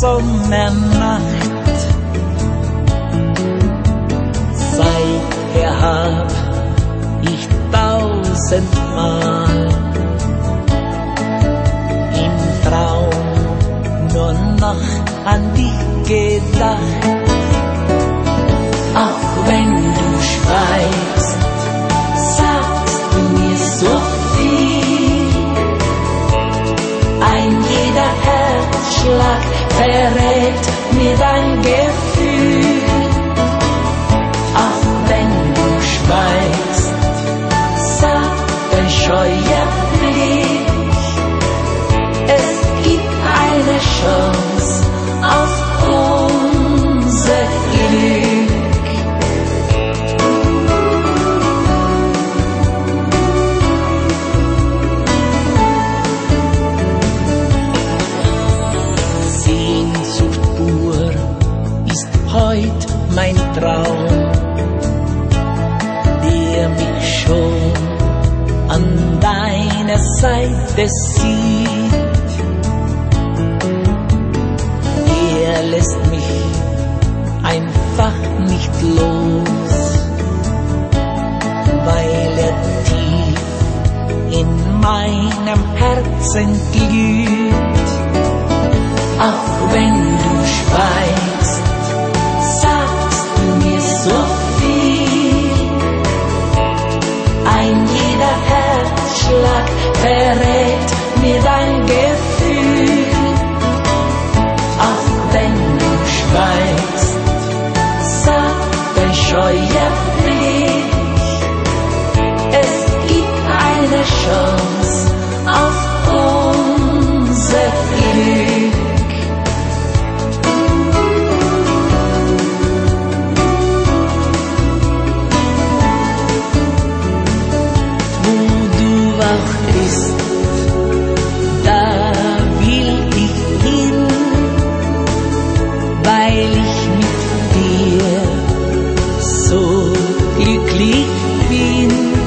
Sommernacht. Seither hab ich 1000-mal im Traum nur noch an dich gedacht. Auch wenn du schweigst, sagst du mir so viel. Ein jeder Herzschlag verrät mir dein Gefühl. Auch wenn du schweigst, sagt dein scheuer Blick, es gibt eine Chance auf unser Glück. Sehnsucht pur ist heut mein Traum, der mich schon an deiner Seite sieht. Er lässt mich einfach nicht los, weil er tief in meinem Herzen glüht. Auch wenn du schweigst, sagst du mir so viel. Ein jeder Herzschlag verrät mir dein Gefühl. Auch wenn du schweigst, sagt dein scheuer Blick, es gibt eine Chance auf unser Glück. Wo du auch bist, da will ich hin, weil ich mit dir so glücklich bin.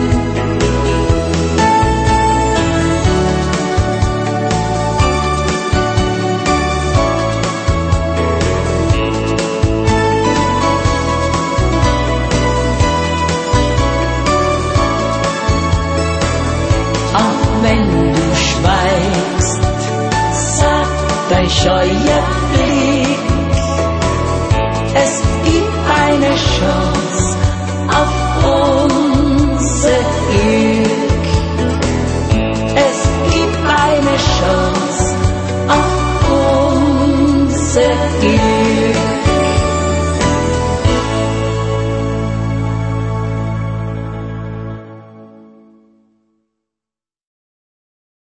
Auch wenn du schweigst, sagt dein scheuer Blick, es gibt eine Chance auf unser Glück. Es gibt eine Chance auf unser Glück.